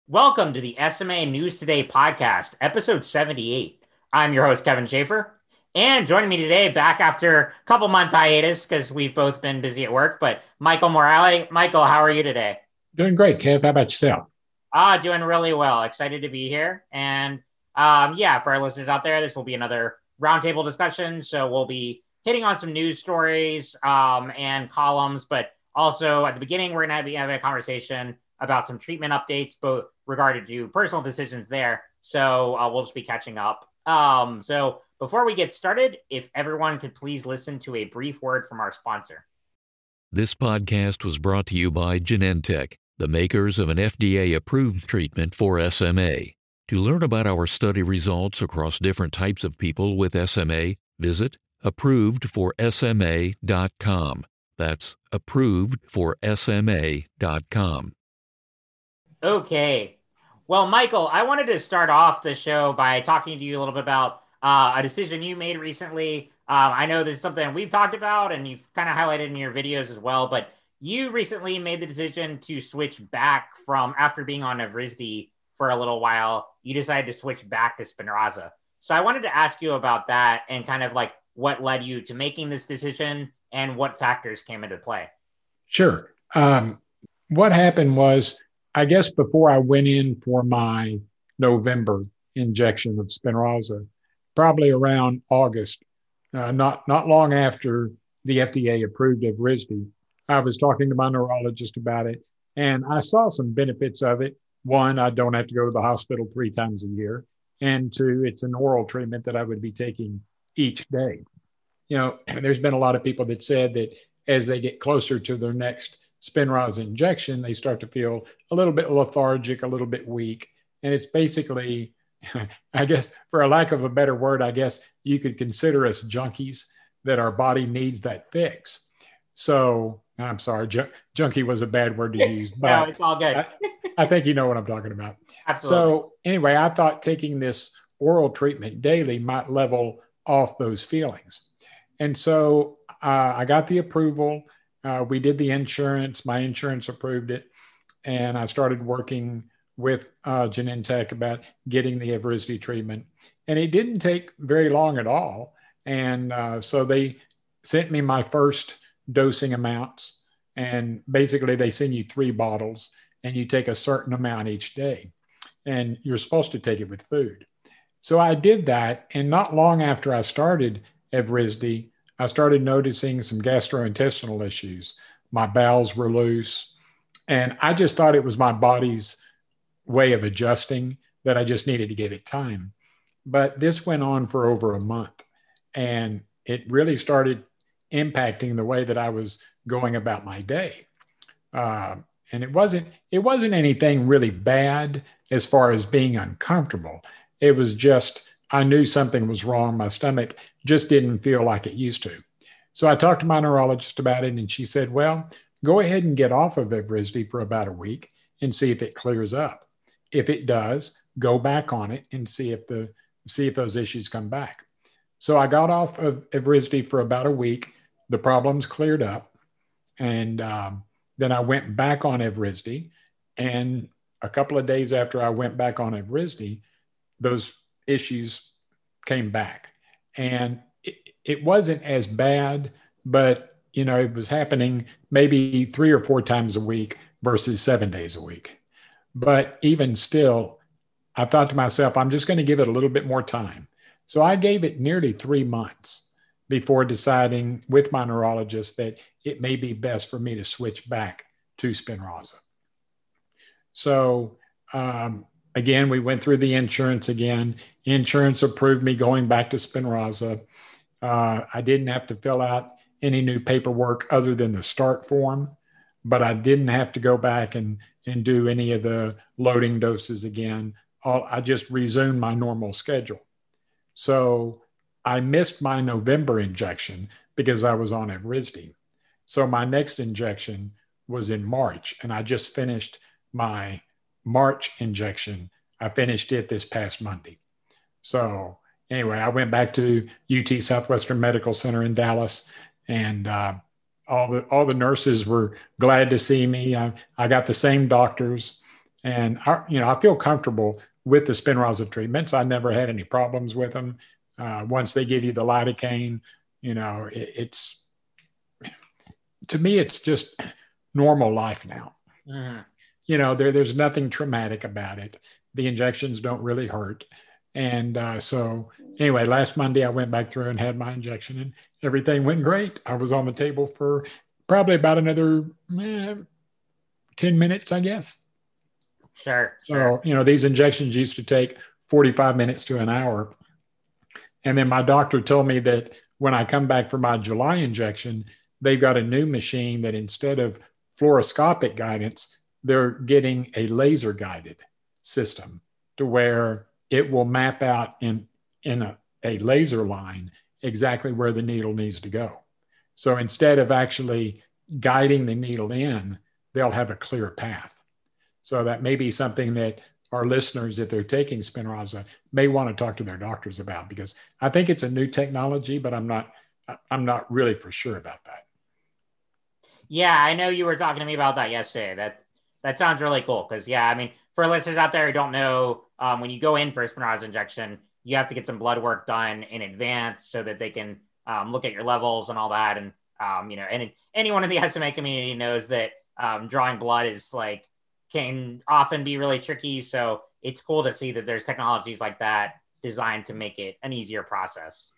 Welcome to the SMA News Today podcast, episode 78. I'm your host, Kevin Schaefer. And joining me today, back after a couple month hiatus because we've both been busy at work, but Michael Morale. Michael, how are you today? Doing great, Kev. How about yourself? Doing really well. Excited to be here. And for our listeners out there, this will be another roundtable discussion. So we'll be hitting on some news stories and columns, but also at the beginning, we're going to be having a conversation about some treatment updates, both regarding to personal decisions there. So we'll just be catching up. So before we get started, if everyone could please listen to a brief word from our sponsor. This podcast was brought to you by Genentech, the makers of an FDA-approved treatment for SMA. To learn about our study results across different types of people with SMA, visit approvedforsma.com. That's approvedforsma.com. Okay. Well, Michael, I wanted to start off the show by talking to you a little bit about a decision you made recently. I know this is something we've talked about and you've kind of highlighted in your videos as well, but you recently made the decision to switch back from, after being on Evrysdi for a little while, you decided to switch back to Spinraza. So I wanted to ask you about that and kind of like what led you to making this decision and what factors came into play. Sure. What happened was, I guess before I went in for my November injection of Spinraza, probably around August, not long after the FDA approved Evrysdi, I was talking to my neurologist about it, and I saw some benefits of it. One, I don't have to go to the hospital 3 times a year, and 2, it's an oral treatment that I would be taking each day. You know, there's been a lot of people that said that as they get closer to their next Spinraza injection, they start to feel a little bit lethargic, a little bit weak. And it's basically, I guess, for a lack of a better word, I guess you could consider us junkies, that our body needs that fix. So I'm sorry, junkie was a bad word to use, but no, it's all good. I think you know what I'm talking about. Absolutely. So anyway, I thought taking this oral treatment daily might level off those feelings. And so I got the approval. We did the insurance. My insurance approved it. And I started working with Genentech about getting the Evrysdi treatment. And it didn't take very long at all. And so they sent me my first dosing amounts. And basically, they send you 3 bottles, and you take a certain amount each day. And you're supposed to take it with food. So I did that. And not long after I started Evrysdi, I started noticing some gastrointestinal issues. My bowels were loose. And I just thought it was my body's way of adjusting, that I just needed to give it time. But this went on for over a month. And it really started impacting the way that I was going about my day. And it wasn't anything really bad as far as being uncomfortable. It was just, I knew something was wrong. My stomach just didn't feel like it used to. So I talked to my neurologist about it, and she said, well, go ahead and get off of Evrysdi for about a week and see if it clears up. If it does, go back on it and see if those issues come back. So I got off of Evrysdi for about a week. The problems cleared up. And then I went back on Evrysdi. And a couple of days after I went back on Evrysdi, those issues came back. And it wasn't as bad, but it was happening maybe 3 or 4 times a week versus 7 days a week. But even still, I thought to myself, I'm just going to give it a little bit more time. So I gave it nearly 3 months before deciding with my neurologist that it may be best for me to switch back to Spinraza. So again, we went through the insurance again. Insurance approved me going back to Spinraza. I didn't have to fill out any new paperwork other than the start form, but I didn't have to go back and do any of the loading doses again. I just resumed my normal schedule. So I missed my November injection because I was on Evrysdi. So my next injection was in March, and I just finished my March injection. I finished it this past Monday. So anyway, I went back to UT Southwestern Medical Center in Dallas, and all the nurses were glad to see me. I got the same doctors, And I feel comfortable with the Spinraza treatments. I never had any problems with them. Once they give you the lidocaine, it's to me, it's just normal life now. Mm-hmm. There's nothing traumatic about it. The injections don't really hurt. And so anyway, last Monday I went back through and had my injection and everything went great. I was on the table for probably about another 10 minutes, I guess. Sure. So, these injections used to take 45 minutes to an hour. And then my doctor told me that when I come back for my July injection, they've got a new machine that instead of fluoroscopic guidance, they're getting a laser guided system to where it will map out in a laser line exactly where the needle needs to go. So instead of actually guiding the needle in, they'll have a clear path. So that may be something that our listeners, if they're taking Spinraza, may want to talk to their doctors about, because I think it's a new technology, but I'm not really for sure about that. Yeah, I know you were talking to me about that yesterday. That sounds really cool because, for listeners out there who don't know, when you go in for a Spinraza injection, you have to get some blood work done in advance so that they can look at your levels and all that. And, and anyone in the SMA community knows that drawing blood can often be really tricky. So it's cool to see that there's technologies like that designed to make it an easier process.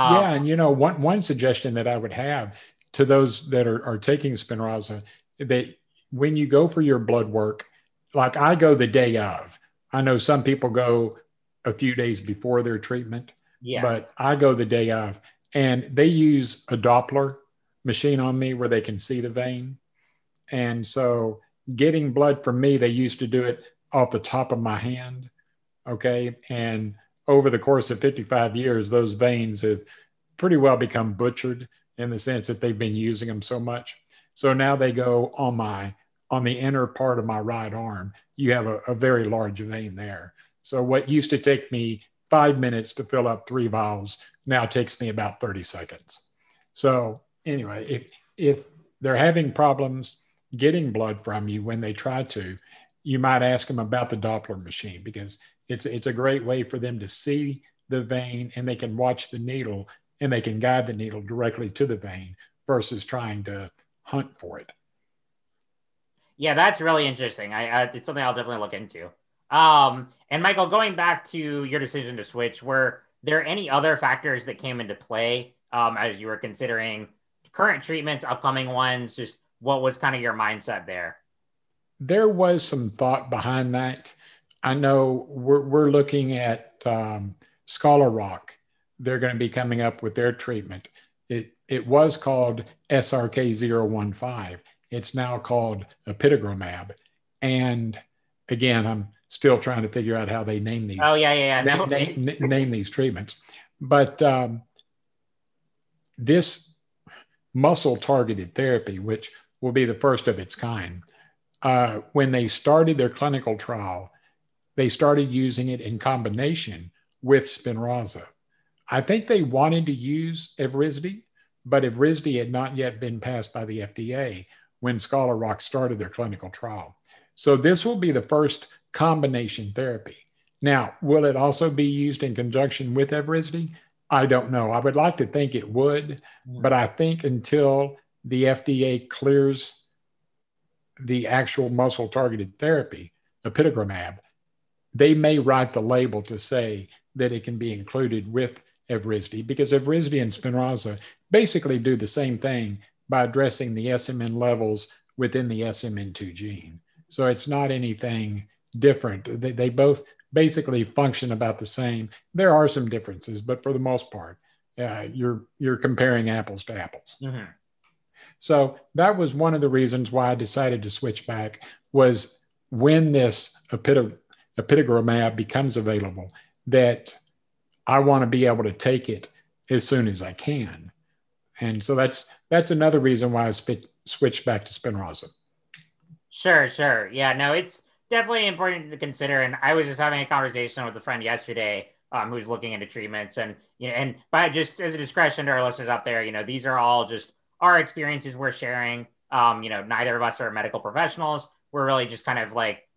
And one suggestion that I would have to those that are taking Spinraza, that when you go for your blood work, like I go the day of. I know some people go a few days before their treatment, but I go the day of. And they use a Doppler machine on me where they can see the vein. And so getting blood from me, they used to do it off the top of my hand. Okay. And over the course of 55 years, those veins have pretty well become butchered in the sense that they've been using them so much. So now they go on the inner part of my right arm. You have a very large vein there. So what used to take me 5 minutes to fill up 3 vials now takes me about 30 seconds. So anyway, if they're having problems getting blood from you when they try to, you might ask them about the Doppler machine, because it's a great way for them to see the vein, and they can watch the needle and they can guide the needle directly to the vein versus trying to hunt for it. Yeah, that's really interesting. It's something I'll definitely look into. And Michael, going back to your decision to switch, were there any other factors that came into play as you were considering current treatments, upcoming ones? Just what was kind of your mindset there? There was some thought behind that. I know we're looking at Scholar Rock. They're going to be coming up with their treatment. It was called SRK-015. It's now called apitegromab. And again, I'm still trying to figure out how they name these. Oh, yeah. Name these treatments. But this muscle-targeted therapy, which will be the first of its kind, when they started their clinical trial, they started using it in combination with Spinraza. I think they wanted to use Evrysdi, but Evrysdi had not yet been passed by the FDA when Scholar Rock started their clinical trial. So this will be the first combination therapy. Now, will it also be used in conjunction with Evrysdi? I don't know. I would like to think it would, but I think until the FDA clears the actual muscle-targeted therapy, apitegromab, they may write the label to say that it can be included with Evrysdi, because Evrysdi and Spinraza basically do the same thing by addressing the SMN levels within the SMN2 gene. So it's not anything different. They both basically function about the same. There are some differences, but for the most part, you're comparing apples to apples. Mm-hmm. So that was one of the reasons why I decided to switch back, was when this apitegromab becomes available, that I want to be able to take it as soon as I can. And so that's another reason why I switched back to Spinraza. Sure. Yeah, no, it's definitely important to consider. And I was just having a conversation with a friend yesterday who's looking into treatments. And, and by just as a discretion to our listeners out there, these are all just our experiences we're sharing. Neither of us are medical professionals. We're really just kind of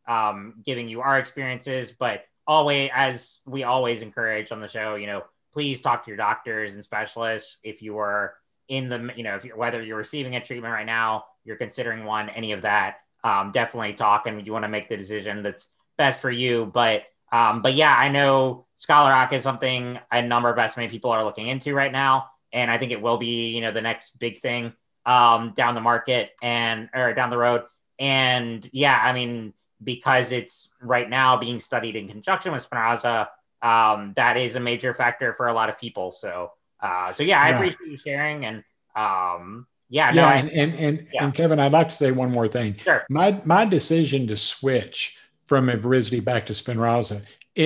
giving you our experiences, but always, as we always encourage on the show, please talk to your doctors and specialists if you are in the, whether you're receiving a treatment right now, you're considering one, any of that, definitely talk, and you want to make the decision that's best for you. But yeah, I know Scholar Rock is something a number of SMA people are looking into right now. And I think it will be, the next big thing down the market or down the road. And yeah, I mean, because it's right now being studied in conjunction with Spinraza, that is a major factor for a lot of people. So yeah, I appreciate you sharing. And and Kevin, I'd like to say one more thing. Sure. My decision to switch from Evrysdi back to Spinraza,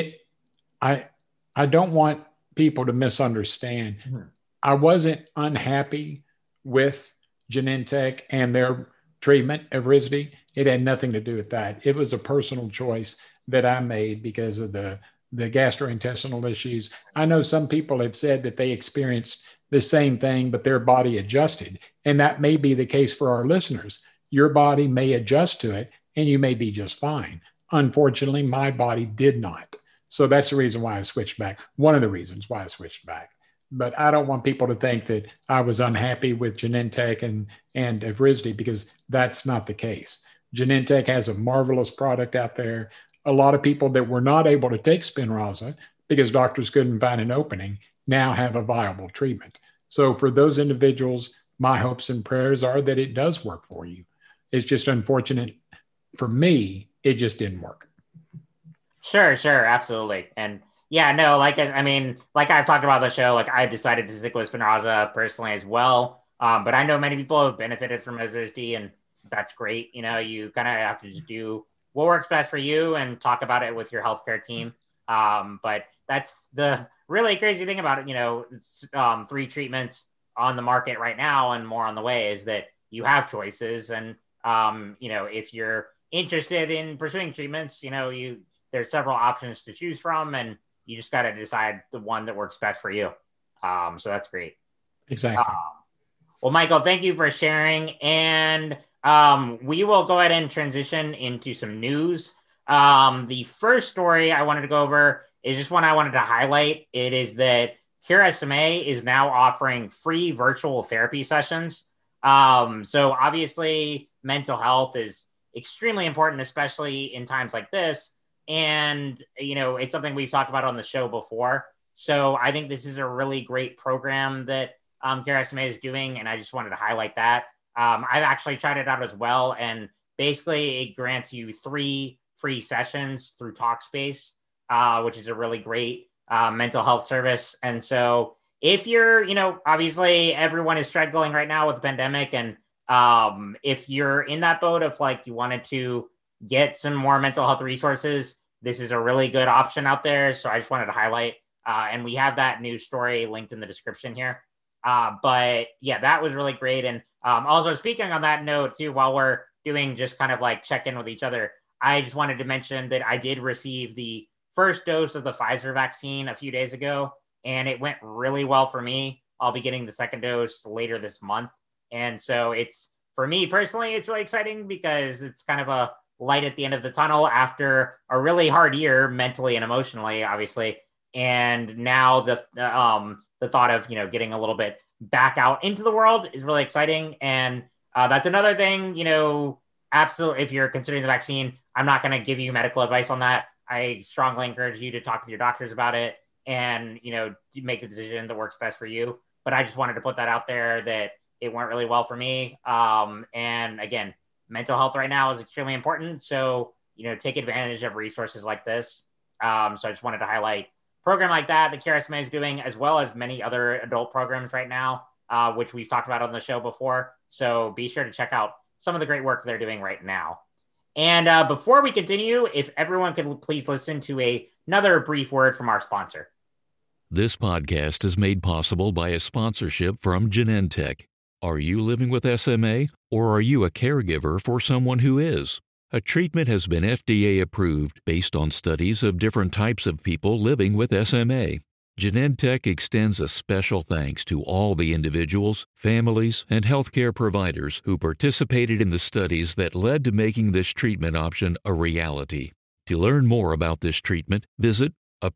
I don't want people to misunderstand. Mm-hmm. I wasn't unhappy with Genentech and their treatment, Evrysdi. It had nothing to do with that. It was a personal choice that I made because of the gastrointestinal issues. I know some people have said that they experienced the same thing, but their body adjusted. And that may be the case for our listeners. Your body may adjust to it and you may be just fine. Unfortunately, my body did not. So that's the reason why I switched back. One of the reasons why I switched back. But I don't want people to think that I was unhappy with Genentech and Evrysdi, because that's not the case. Genentech has a marvelous product out there. A lot of people that were not able to take Spinraza because doctors couldn't find an opening now have a viable treatment. So for those individuals, my hopes and prayers are that it does work for you. It's just unfortunate for me, it just didn't work. Sure, absolutely. And yeah, no, like I've talked about the show, like I decided to stick with Spinraza personally as well. But I know many people have benefited from Evrysdi, and that's great. You kind of have to just do what works best for you and talk about it with your healthcare team. But that's the really crazy thing about it. 3 treatments on the market right now and more on the way is that you have choices. And, if you're interested in pursuing treatments, there's several options to choose from, and you just got to decide the one that works best for you. So that's great. Exactly. Well, Michael, thank you for sharing. And we will go ahead and transition into some news. The first story I wanted to go over is just one I wanted to highlight. It is that Cure SMA is now offering free virtual therapy sessions. So obviously mental health is extremely important, especially in times like this. And, it's something we've talked about on the show before. So I think this is a really great program that Cure SMA is doing. And I just wanted to highlight that. I've actually tried it out as well. And basically it grants you 3 free sessions through Talkspace, which is a really great mental health service. And so if you're, obviously everyone is struggling right now with the pandemic. And if you're in that boat of like, you wanted to get some more mental health resources, this is a really good option out there. So I just wanted to highlight, and we have that news story linked in the description here. But yeah, that was really great. And also speaking on that note too, while we're doing just kind of like check in with each other, I just wanted to mention that I did receive the first dose of the Pfizer vaccine a few days ago, and it went really well for me. I'll be getting the second dose later this month. And so it's, for me personally, it's really exciting because it's kind of a light at the end of the tunnel after a really hard year mentally and emotionally, obviously. And now the thought of, getting a little bit back out into the world is really exciting. And that's another thing, absolutely. If you're considering the vaccine, I'm not going to give you medical advice on that. I strongly encourage you to talk with your doctors about it and, make a decision that works best for you. But I just wanted to put that out there that it went really well for me. And again, mental health right now is extremely important. So, take advantage of resources like this. So I just wanted to highlight a program like that Cure SMA is doing, as well as many other adult programs right now, which we've talked about on the show before. So be sure to check out some of the great work they're doing right now. And before we continue, if everyone could please listen to another brief word from our sponsor. This podcast is made possible by a sponsorship from Genentech. Are you living with SMA, or are you a caregiver for someone who is? A treatment has been FDA approved based on studies of different types of people living with SMA. Genentech extends a special thanks to all the individuals, families, and healthcare providers who participated in the studies that led to making this treatment option a reality. To learn more about this treatment, visit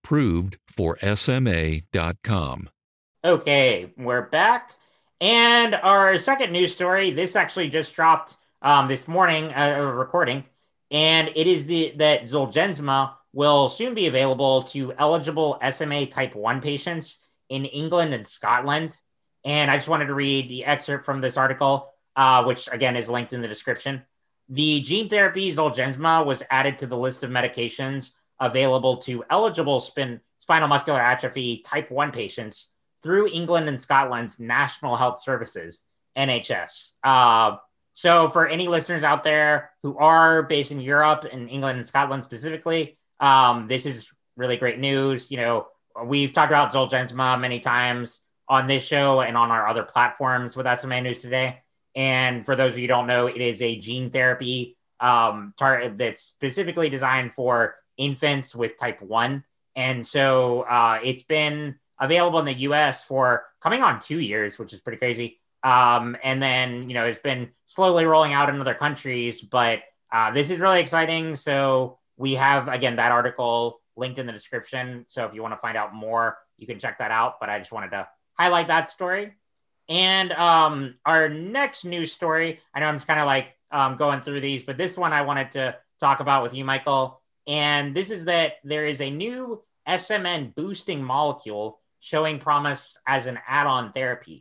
approvedforsma.com. Okay, we're back. And our second news story, this actually just dropped this morning, recording, and it is that Zolgensma will soon be available to eligible SMA type 1 patients in England and Scotland. And I just wanted to read the excerpt from this article, which again is linked in the description. The gene therapy Zolgensma was added to the list of medications available to eligible spinal muscular atrophy type 1 patients through England and Scotland's National Health Services, NHS. So for any listeners out there who are based in Europe and England and Scotland specifically, this is really great news. You know, we've talked about Zolgensma many times on this show and on our other platforms with SMA News Today. And for those of you who don't know, it is a gene therapy that's specifically designed for infants with type 1. And so it's been available in the US for coming on 2 years, which is pretty crazy. And then, you know, it's been slowly rolling out in other countries, but this is really exciting. So we have, again, that article linked in the description. So if you want to find out more, you can check that out. But I just wanted to highlight that story. And our next news story, I know I'm just kind of like going through these, but this one I wanted to talk about with you, Michael. And this is that there is a new SMN boosting molecule showing promise as an add-on therapy.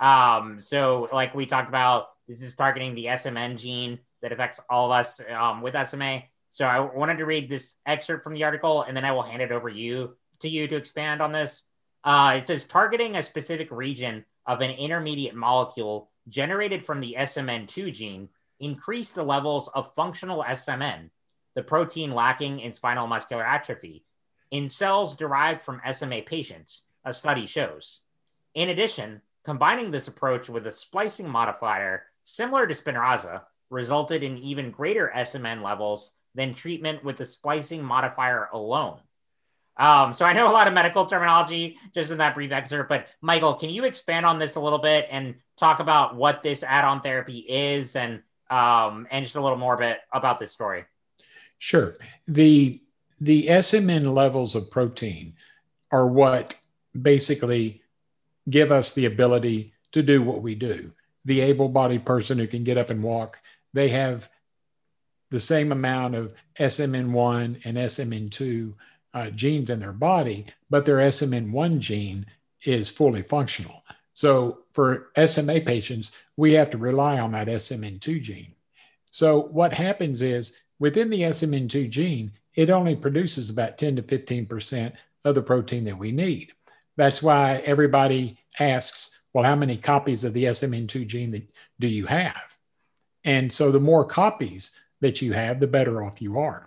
So like we talked about, this is targeting the SMN gene that affects all of us with SMA. So I wanted to read this excerpt from the article, and then I will hand it over to you to expand on this. It says, targeting a specific region of an intermediate molecule generated from the SMN2 gene increased the levels of functional SMN, the protein lacking in spinal muscular atrophy, in cells derived from SMA patients, a study shows. In addition, combining this approach with a splicing modifier similar to Spinraza resulted in even greater SMN levels than treatment with the splicing modifier alone. So I know a lot of medical terminology just in that brief excerpt, but Michael, can you expand on this a little bit and talk about what this add-on therapy is and just a little more bit about this story? Sure. The SMN levels of protein are what basically give us the ability to do what we do. The able-bodied person who can get up and walk, they have the same amount of SMN1 and SMN2 genes in their body, but their SMN1 gene is fully functional. So for SMA patients, we have to rely on that SMN2 gene. So what happens is within the SMN2 gene, it only produces about 10 to 15% of the protein that we need. That's why everybody asks, well, how many copies of the SMN2 gene do you have? And so the more copies that you have, the better off you are.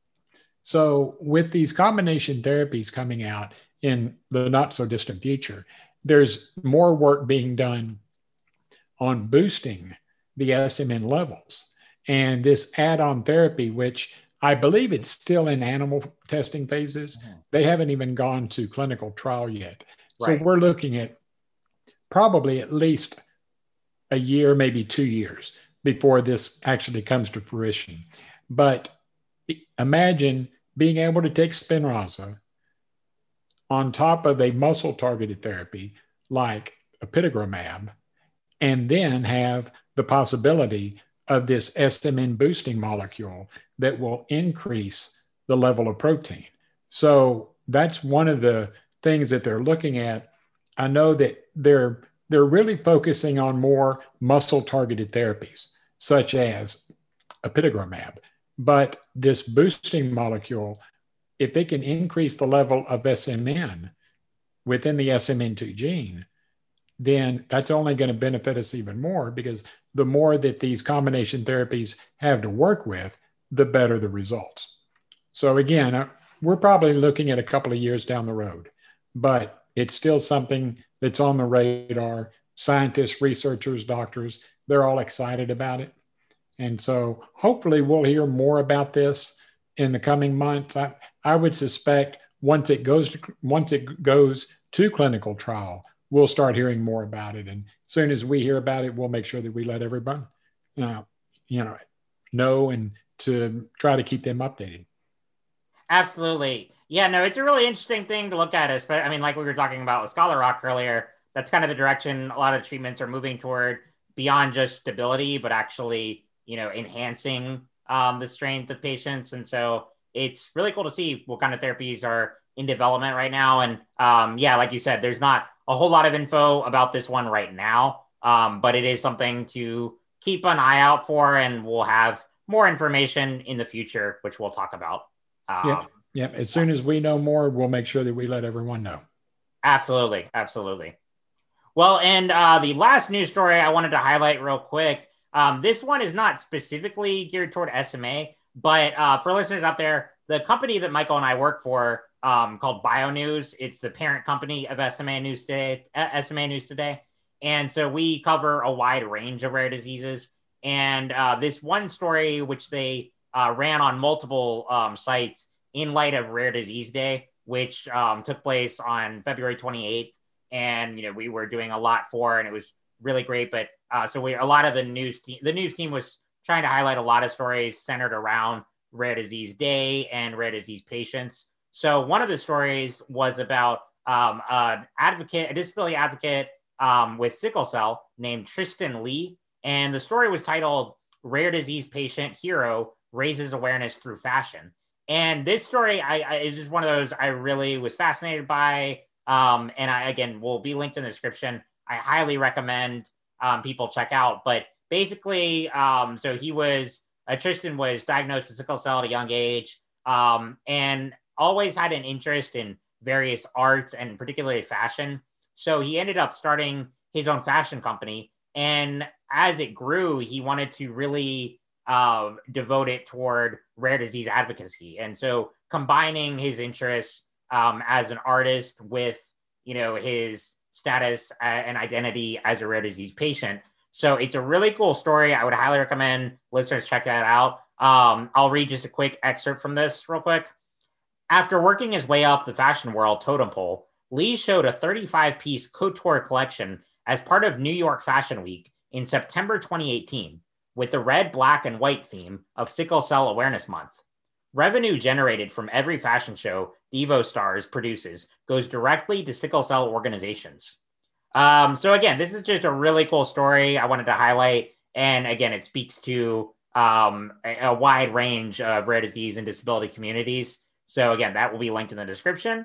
So with these combination therapies coming out in the not so distant future, there's more work being done on boosting the SMN levels. And this add-on therapy, which I believe it's still in animal testing phases, they haven't even gone to clinical trial yet. Right. So we're looking at probably at least a year, maybe 2 years before this actually comes to fruition. But imagine being able to take Spinraza on top of a muscle-targeted therapy like apitegromab, and then have the possibility of this SMN boosting molecule that will increase the level of protein. So that's one of the things that they're looking at. I know that they're really focusing on more muscle-targeted therapies, such as apitegromab. But this boosting molecule, if it can increase the level of SMN within the SMN2 gene, then that's only going to benefit us even more, because the more that these combination therapies have to work with, the better the results. So again, we're probably looking at a couple of years down the road, but it's still something that's on the radar. Scientists, researchers, doctors, they're all excited about it. And so hopefully we'll hear more about this in the coming months. I would suspect once it goes to clinical trial, we'll start hearing more about it. And as soon as we hear about it, we'll make sure that we let everyone know and to try to keep them updated. Absolutely. Yeah, no, it's a really interesting thing to look at. I mean, like we were talking about with Scholar Rock earlier, that's kind of the direction a lot of treatments are moving toward, beyond just stability, but actually, enhancing the strength of patients. And so it's really cool to see what kind of therapies are in development right now. And yeah, like you said, there's not a whole lot of info about this one right now, but it is something to keep an eye out for, and we'll have more information in the future, which we'll talk about. Yep. As soon as we know more, we'll make sure that we let everyone know. Absolutely. Well, and the last news story I wanted to highlight real quick. This one is not specifically geared toward SMA, but for listeners out there, the company that Michael and I work for, called BioNews, it's the parent company of SMA News Today. And so we cover a wide range of rare diseases. And this one story, which they ran on multiple sites in light of Rare Disease Day, which took place on February 28th. And, we were doing a lot for, and it was really great. But a lot of the news team was trying to highlight a lot of stories centered around Rare Disease Day and rare disease patients. So one of the stories was about a disability advocate with sickle cell named Tristan Lee. And the story was titled "Rare Disease Patient Hero Raises Awareness Through Fashion." And this story is just one of those I really was fascinated by. And again, will be linked in the description. I highly recommend people check out. But basically, so Tristan was diagnosed with sickle cell at a young age, and always had an interest in various arts and particularly fashion. So he ended up starting his own fashion company. And as it grew, he wanted to really devote it toward rare disease advocacy. And so combining his interests as an artist with, his status and identity as a rare disease patient. So it's a really cool story. I would highly recommend listeners check that out. I'll read just a quick excerpt from this real quick. After working his way up the fashion world totem pole, Lee showed a 35-piece couture collection as part of New York Fashion Week in September 2018, with the red, black, and white theme of Sickle Cell Awareness Month. Revenue generated from every fashion show Devo Stars produces goes directly to sickle cell organizations. So again, this is just a really cool story I wanted to highlight. And again, it speaks to a wide range of rare disease and disability communities. So again, that will be linked in the description.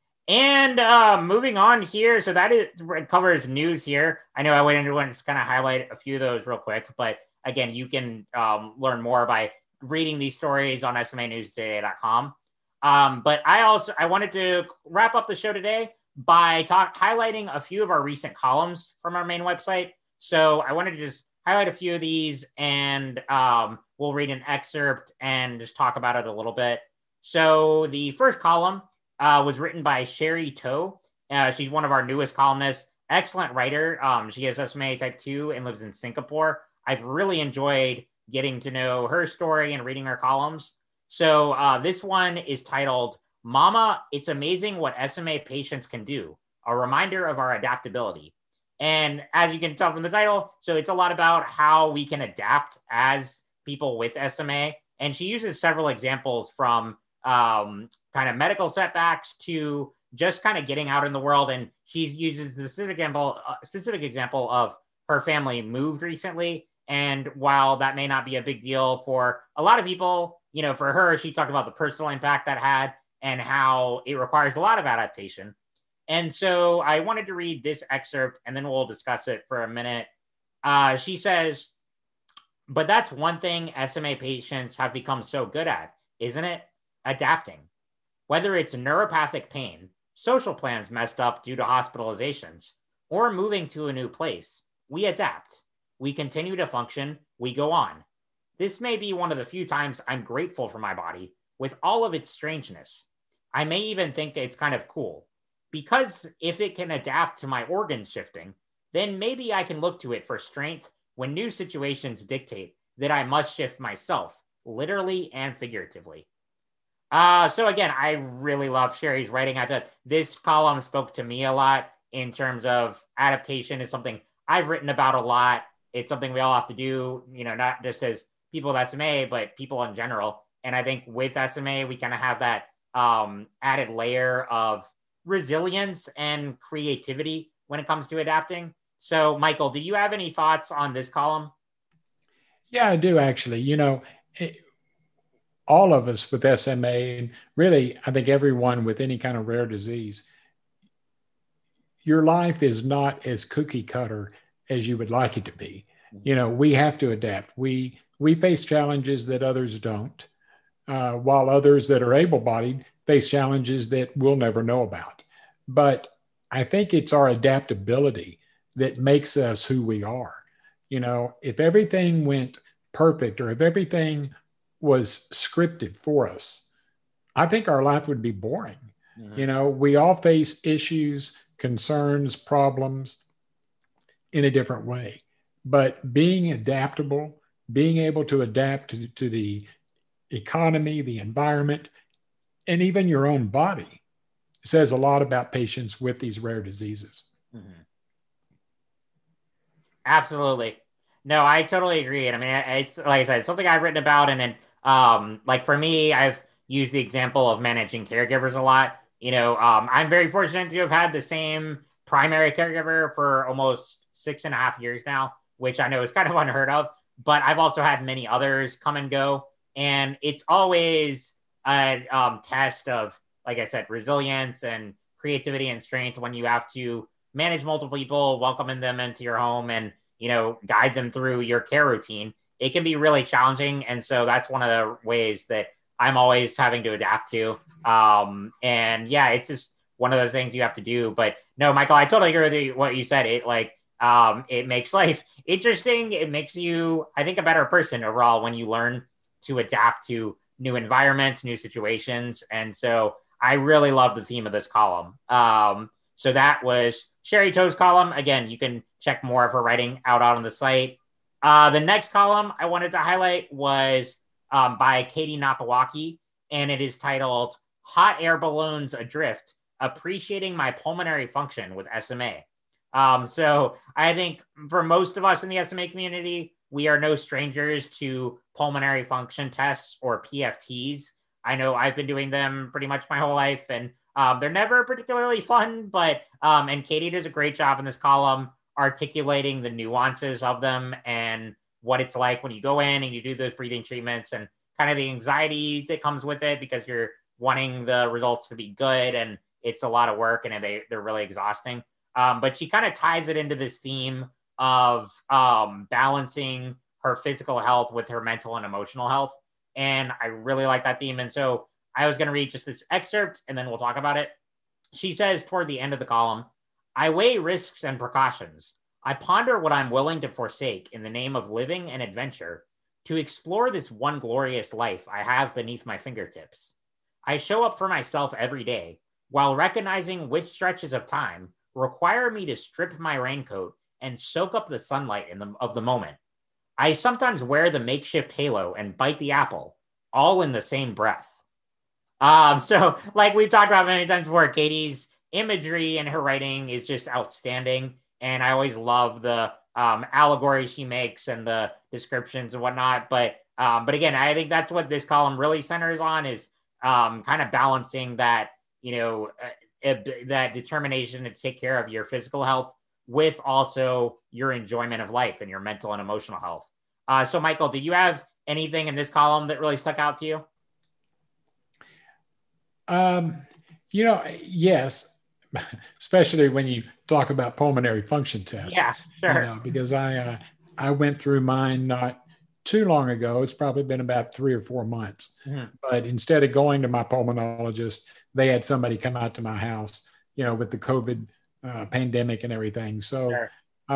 And moving on here, so it covers news here. I know I went into one to kind of highlight a few of those real quick, but again, you can learn more by reading these stories on SMAnewstoday.com. But I wanted to wrap up the show today by highlighting a few of our recent columns from our main website. So I wanted to just highlight a few of these, and we'll read an excerpt and just talk about it a little bit. So the first column was written by Sherry Toe. She's one of our newest columnists, excellent writer. She has SMA type 2 and lives in Singapore. I've really enjoyed getting to know her story and reading her columns. So this one is titled, "Mama, It's Amazing What SMA Patients Can Do, a Reminder of Our Adaptability." And as you can tell from the title, so it's a lot about how we can adapt as people with SMA. And she uses several examples from kind of medical setbacks to just kind of getting out in the world. And she uses the specific example of her family moved recently. And while that may not be a big deal for a lot of people, for her, she talked about the personal impact that had and how it requires a lot of adaptation. And so I wanted to read this excerpt, and then we'll discuss it for a minute. She says, "But that's one thing SMA patients have become so good at, isn't it? Adapting. Whether it's neuropathic pain, social plans messed up due to hospitalizations, or moving to a new place, we adapt. We continue to function, we go on. This may be one of the few times I'm grateful for my body, with all of its strangeness. I may even think it's kind of cool. Because if it can adapt to my organ shifting, then maybe I can look to it for strength when new situations dictate that I must shift myself, literally and figuratively." So again, I really love Sherry's writing. I thought this column spoke to me a lot in terms of adaptation. It's something I've written about a lot. It's something we all have to do, not just as people with SMA, but people in general. And I think with SMA, we kind of have that added layer of resilience and creativity when it comes to adapting. So, Michael, do you have any thoughts on this column? Yeah, I do actually. All of us with SMA, and really, I think everyone with any kind of rare disease, your life is not as cookie cutter as you would like it to be. We have to adapt. We face challenges that others don't, while others that are able-bodied face challenges that we'll never know about. But I think it's our adaptability that makes us who we are. If everything went perfect or if everything was scripted for us, I think our life would be boring. Mm-hmm. We all face issues, concerns, problems in a different way. But being adaptable, being able to adapt to the economy, the environment, and even your own body says a lot about patients with these rare diseases. Mm-hmm. Absolutely. No, I totally agree. And I mean, it's like I said, it's something I've written about. And then, like for me, I've used the example of managing caregivers a lot. I'm very fortunate to have had the same primary caregiver for almost 6.5 years now, which I know is kind of unheard of. But I've also had many others come and go. And it's always a test of, like I said, resilience and creativity and strength when you have to manage multiple people, welcoming them into your home and, guide them through your care routine. It can be really challenging. And so that's one of the ways that I'm always having to adapt to. And yeah, it's just one of those things you have to do. But no, Michael, I totally agree with what you said. It makes life interesting. It makes you, I think, a better person overall when you learn to adapt to new environments, new situations. And so I really love the theme of this column. So that was Sherry Toe's column. Again, you can check more of her writing out on the site. The next column I wanted to highlight was by Katie Napawaki, and it is titled Hot Air Balloons Adrift, Appreciating My Pulmonary Function with SMA. So I think for most of us in the SMA community, we are no strangers to pulmonary function tests or PFTs. I know I've been doing them pretty much my whole life, and they're never particularly fun, but and Katie does a great job in this column articulating the nuances of them and what it's like when you go in and you do those breathing treatments and kind of the anxiety that comes with it because you're wanting the results to be good and it's a lot of work and they're really exhausting. But she kind of ties it into this theme of balancing her physical health with her mental and emotional health. And I really like that theme. And so I was going to read just this excerpt and then we'll talk about it. She says toward the end of the column, I weigh risks and precautions. I ponder what I'm willing to forsake in the name of living and adventure to explore this one glorious life I have beneath my fingertips. I show up for myself every day while recognizing which stretches of time require me to strip my raincoat and soak up the sunlight of the moment. I sometimes wear the makeshift halo and bite the apple, all in the same breath. So like we've talked about many times before, Katie's imagery and her writing is just outstanding. And I always love the allegories she makes and the descriptions and whatnot. But again, I think that's what this column really centers on is kind of balancing that, that determination to take care of your physical health with also your enjoyment of life and your mental and emotional health. So Michael, do you have anything in this column that really stuck out to you? Yes, especially when you talk about pulmonary function tests. Yeah, sure. Because I went through mine not too long ago. It's probably been about 3 or 4 months. Mm-hmm. But instead of going to my pulmonologist, they had somebody come out to my house, with the COVID pandemic and everything. So, sure.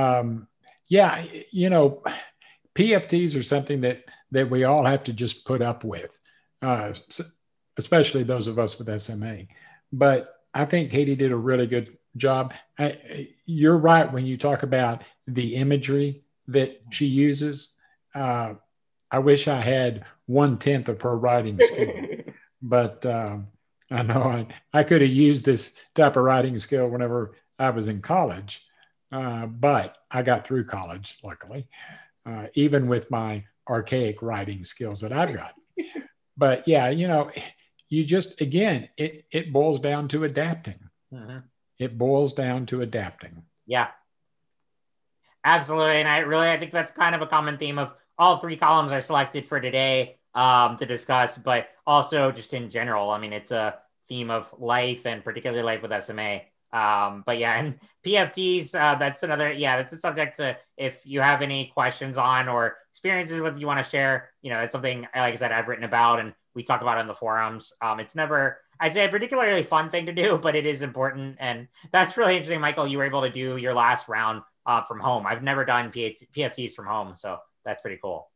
PFTs are something that we all have to just put up with, especially those of us with SMA. But I think Katie did a really good job. You're right when you talk about the imagery that she uses. I wish I had 1/10 of her writing skill. but I know I could have used this type of writing skill whenever I was in college, but I got through college, luckily, even with my archaic writing skills that I've got. But yeah, you just, again, it boils down to adapting. Mm-hmm. It boils down to adapting. Yeah, absolutely. And I think that's kind of a common theme of all three columns I selected for today to discuss, but also just in general. I mean, it's a theme of life and particularly life with SMA. But yeah, and PFTs, that's a subject to, if you have any questions on or experiences with you want to share, it's something, like I said, I've written about and we talk about in the forums. It's never, I'd say, a particularly fun thing to do, but it is important. And that's really interesting, Michael. You were able to do your last round from home. I've never done PFTs from home, so that's pretty cool.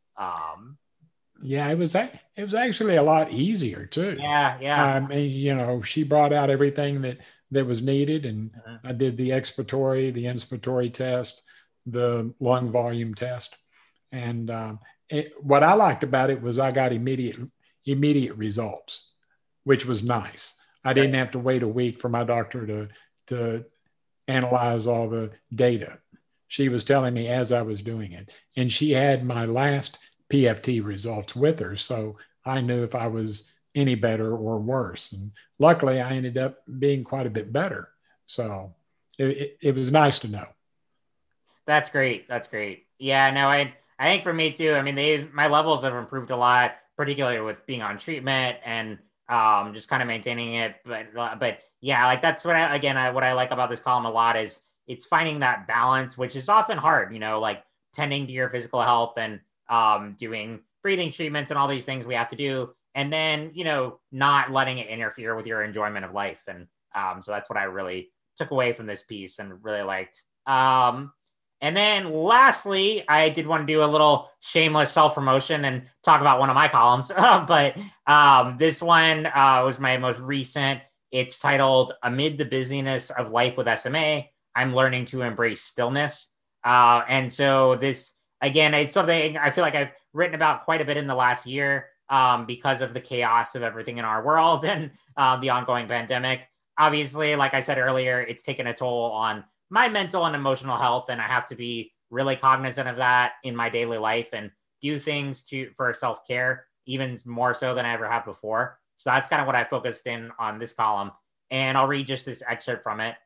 Yeah, it was actually a lot easier too. Yeah. I mean, she brought out everything that was needed, and I did the inspiratory test, the lung volume test, and what I liked about it was I got immediate results, which was nice. I didn't have to wait a week for my doctor to analyze all the data. She was telling me as I was doing it, and she had my last PFT results with her, so I knew if I was any better or worse. And luckily, I ended up being quite a bit better. So it was nice to know. That's great. Yeah, no, I think for me too. I mean, my levels have improved a lot, particularly with being on treatment and just kind of maintaining it. But yeah, like that's what I like about this column a lot is it's finding that balance, which is often hard. Like tending to your physical health and doing breathing treatments and all these things we have to do. And then, not letting it interfere with your enjoyment of life. And so that's what I really took away from this piece and really liked. And then lastly, I did want to do a little shameless self-promotion and talk about one of my columns. But this one was my most recent. It's titled Amid the Busyness of Life with SMA, I'm Learning to Embrace Stillness. And so this, again, it's something I feel like I've written about quite a bit in the last year because of the chaos of everything in our world and the ongoing pandemic. Obviously, like I said earlier, it's taken a toll on my mental and emotional health, and I have to be really cognizant of that in my daily life and do things for self-care, even more so than I ever have before. So that's kind of what I focused in on this column. And I'll read just this excerpt from it.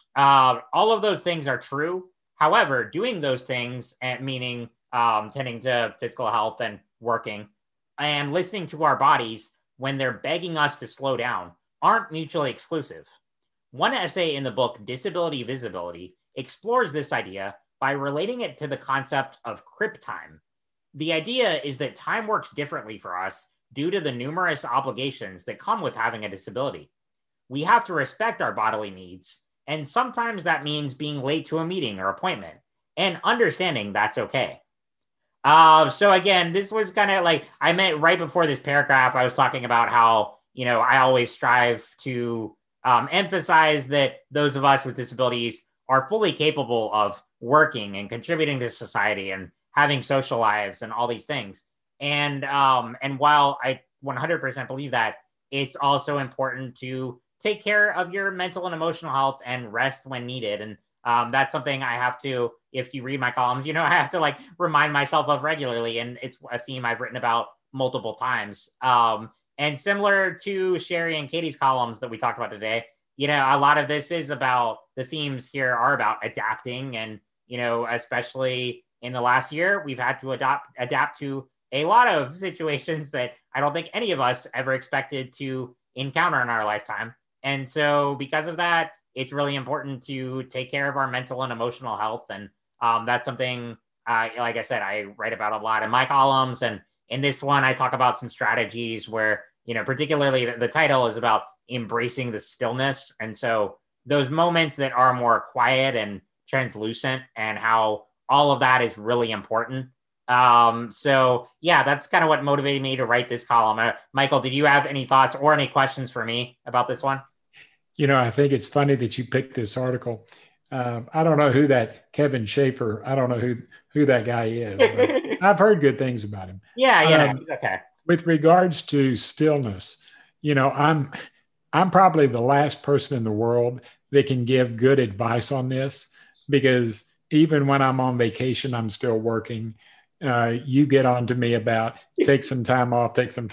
All of those things are true. However, doing those things, meaning tending to physical health and working and listening to our bodies when they're begging us to slow down, aren't mutually exclusive. One essay in the book, Disability Visibility, explores this idea by relating it to the concept of crip time. The idea is that time works differently for us due to the numerous obligations that come with having a disability. We have to respect our bodily needs, and sometimes that means being late to a meeting or appointment, and understanding that's okay. So again, this was kind of like, I meant right before this paragraph, I was talking about how, I always strive to emphasize that those of us with disabilities are fully capable of working and contributing to society and having social lives and all these things. And while I 100% believe that, it's also important to take care of your mental and emotional health and rest when needed. And that's something I have to, if you read my columns, I have to remind myself of regularly. And it's a theme I've written about multiple times. And similar to Sherry and Katie's columns that we talked about today, a lot of this is about, the themes here are about adapting. And, especially in the last year, we've had to adapt to a lot of situations that I don't think any of us ever expected to encounter in our lifetime. And so because of that, it's really important to take care of our mental and emotional health. And that's something, like I said, I write about a lot in my columns. And in this one, I talk about some strategies where, particularly the title is about embracing the stillness. And so those moments that are more quiet and translucent and how all of that is really important. So yeah, that's kind of what motivated me to write this column. Michael, did you have any thoughts or any questions for me about this one? I think it's funny that you picked this article. I don't know who that Kevin Schaefer, I don't know who that guy is, but I've heard good things about him. Yeah, he's okay. With regards to stillness, I'm probably the last person in the world that can give good advice on this, because even when I'm on vacation, I'm still working. You get on to me about take some time off,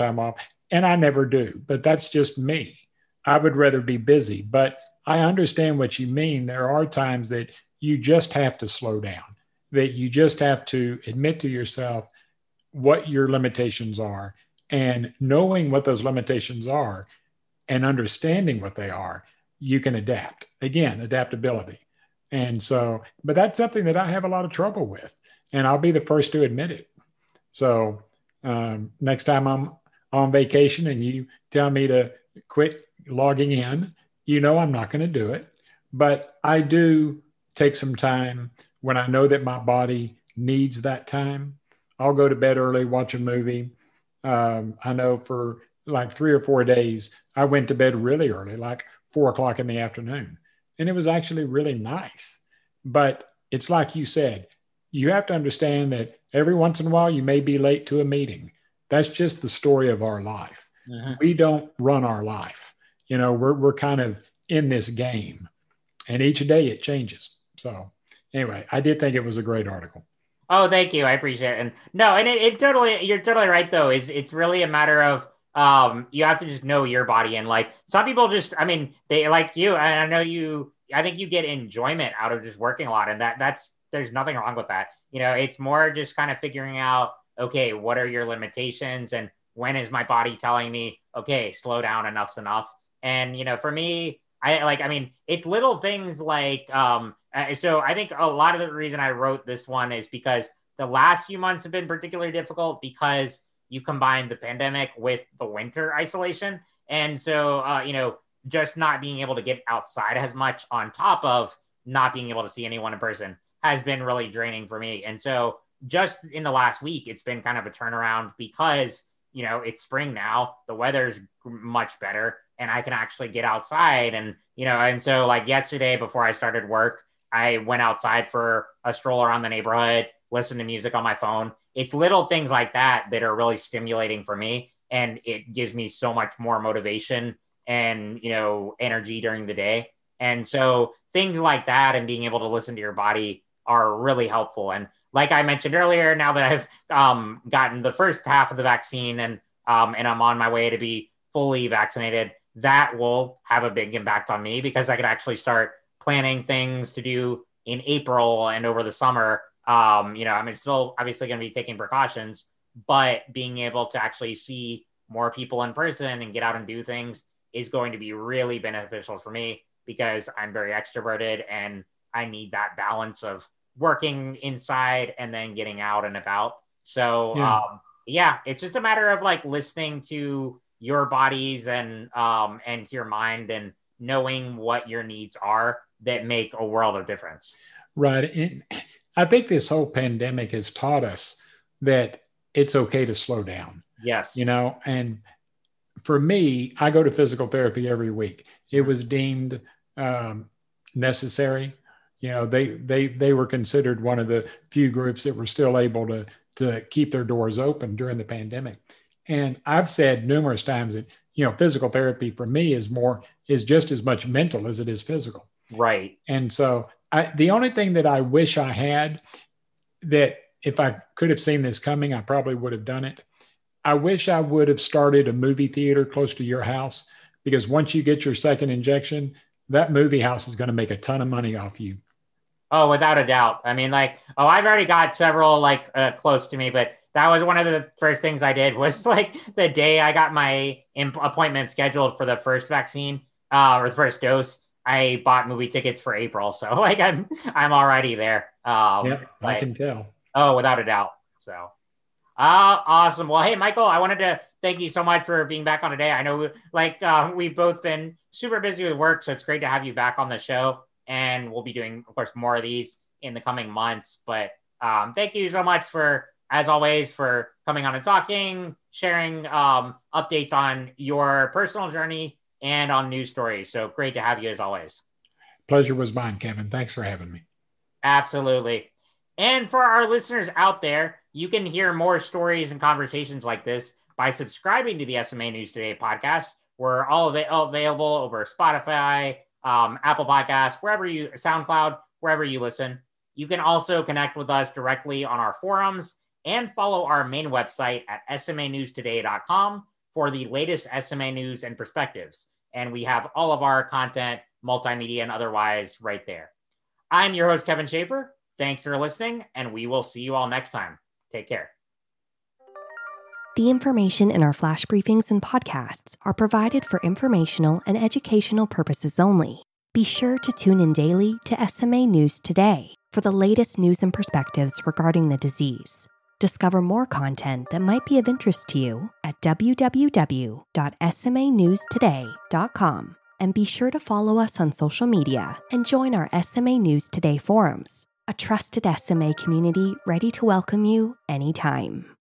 and I never do, but that's just me. I would rather be busy, but I understand what you mean. There are times that you just have to slow down, that you just have to admit to yourself what your limitations are, and knowing what those limitations are and understanding what they are, you can adapt. Again, adaptability. And so, but that's something that I have a lot of trouble with, and I'll be the first to admit it. So next time I'm on vacation and you tell me to quit logging in, I'm not going to do it. But I do take some time when I know that my body needs that time. I'll go to bed early, watch a movie. I know for like 3 or 4 days, I went to bed really early, like 4 o'clock in the afternoon. And it was actually really nice. But it's like you said, you have to understand that every once in a while you may be late to a meeting. That's just the story of our life. We don't run our life. We're kind of in this game, and each day it changes. So anyway, I did think it was a great article. Oh, thank you. I appreciate it. And no, and it totally, you're totally right though. It's really a matter of, you have to just know your body. And like some people just, I mean, they like you, and I think you get enjoyment out of just working a lot, and there's nothing wrong with that. It's more just kind of figuring out, okay, what are your limitations, and when is my body telling me, okay, slow down, enough's enough. And, for me, it's little things like, so I think a lot of the reason I wrote this one is because the last few months have been particularly difficult because you combine the pandemic with the winter isolation. And so, just not being able to get outside as much on top of not being able to see anyone in person has been really draining for me. And so just in the last week, it's been kind of a turnaround because, it's spring now, the weather's much better, and I can actually get outside. And so like yesterday before I started work, I went outside for a stroll around the neighborhood, listened to music on my phone. It's little things like that that are really stimulating for me. And it gives me so much more motivation and, energy during the day. And so things like that and being able to listen to your body are really helpful. And like I mentioned earlier, now that I've gotten the first half of the vaccine and I'm on my way to be fully vaccinated, that will have a big impact on me because I could actually start planning things to do in April and over the summer. I'm still obviously going to be taking precautions, but being able to actually see more people in person and get out and do things is going to be really beneficial for me because I'm very extroverted and I need that balance of working inside and then getting out and about. So it's just a matter of like listening to your bodies and to your mind and knowing what your needs are that make a world of difference. Right. And I think this whole pandemic has taught us that it's okay to slow down. Yes. And for me, I go to physical therapy every week. It was deemed necessary. They were considered one of the few groups that were still able to keep their doors open during the pandemic. And I've said numerous times that, physical therapy for me is just as much mental as it is physical. Right. And so the only thing that I wish I had, that if I could have seen this coming, I probably would have done it. I wish I would have started a movie theater close to your house, because once you get your second injection, that movie house is going to make a ton of money off you. Oh, without a doubt. I mean, I've already got several close to me, but that was one of the first things I did was like the day I got my appointment scheduled for the first vaccine or the first dose, I bought movie tickets for April. So I'm already there. I can tell. Oh, without a doubt. So awesome. Well, hey, Michael, I wanted to thank you so much for being back on today. I know we've both been super busy with work, so it's great to have you back on the show. And we'll be doing, of course, more of these in the coming months. But thank you so much as always, for coming on and talking, sharing updates on your personal journey and on news stories. So great to have you as always. Pleasure was mine, Kevin. Thanks for having me. Absolutely. And for our listeners out there, you can hear more stories and conversations like this by subscribing to the SMA News Today podcast We're all available over Spotify, Apple Podcasts, SoundCloud, wherever you listen. You can also connect with us directly on our forums and follow our main website at smanewstoday.com for the latest SMA news and perspectives. And we have all of our content, multimedia and otherwise, right there. I'm your host, Kevin Schaefer. Thanks for listening, and we will see you all next time. Take care. The information in our flash briefings and podcasts are provided for informational and educational purposes only. Be sure to tune in daily to SMA News Today for the latest news and perspectives regarding the disease. Discover more content that might be of interest to you at www.smanewstoday.com. And be sure to follow us on social media and join our SMA News Today forums, a trusted SMA community ready to welcome you anytime.